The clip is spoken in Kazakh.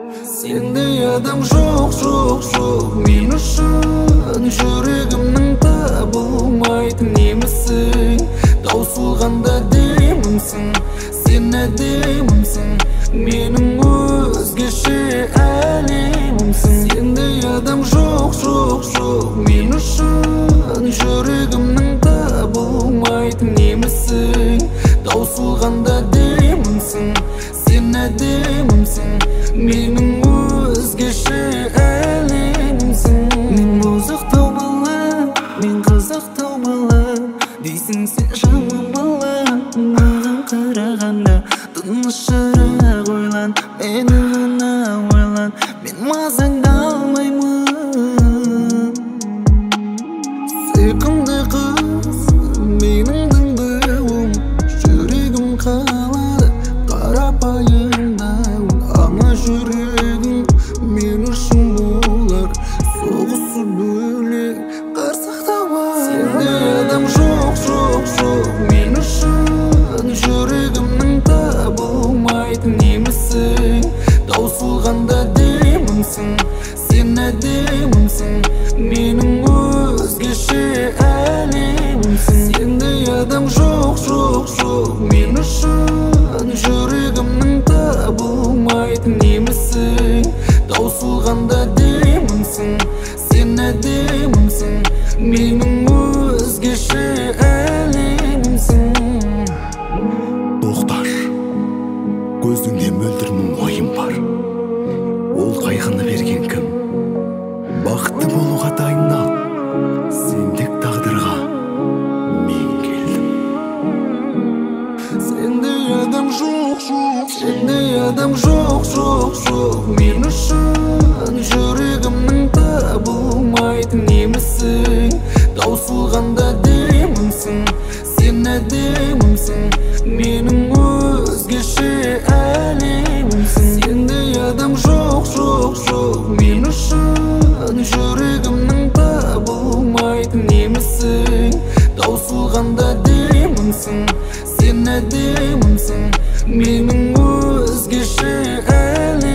Sendey adam жоқ, жоқ, жоқ мен үшін жүрегімнің табылмайтын немісің таусылғанда демімсің сен әдемімсің менің өзгеше әлемімсің Sendey адам жоқ, жоқ, жоқ мен үшін жүрегімнің табылмайтын немісің таусылғанда демімсің сен әдемімсің менің өзгеше әлемімсің Мен бозықтау бала, мен қызықтау бала дейсің сен жаман бала маған қарағанда тынышырақ ойлан мені ғана ойлан мен мазаңды алмаймын сүйкімді қыз менің діңдеуім жүрегім қалады қарапайымдауын ана жүрегің мен үшін болар соғысы бөлек қарсақтау бар Sendey адам жоқ, жоқ, жоқ мен үшін жүрегімнің табылмайтын немісің таусылғанда демімсің сен әдемімсің менің өзгеше әлемімсің Sendey адам жоқ, жоқ, жоқ мен үшін жүрегімнің табылмайтын немісің таусылғанда демімсің сен әдемімсің менің өзгеше әлемімсің Тоқтар, көзіңде мөлдір мұң ойым бар ол қайғыны берген кім бақытты болуға дайындал сендік тағдырға мен келдім Sendey адам жоқ, жоқ, Sendey адам жоқ, жоқ, жоқ мен үшін жүрегімнің табылмайтын немісің таусылғанда демімсің сен әдемімсің менің өзгеше әлемімсің Sendey адам жоқ, жоқ, жоқ мен үшін жүрегімнің табылмайтын немісің таусылғанда демімсің сен әдемімсің менің өзгеше әлемімсің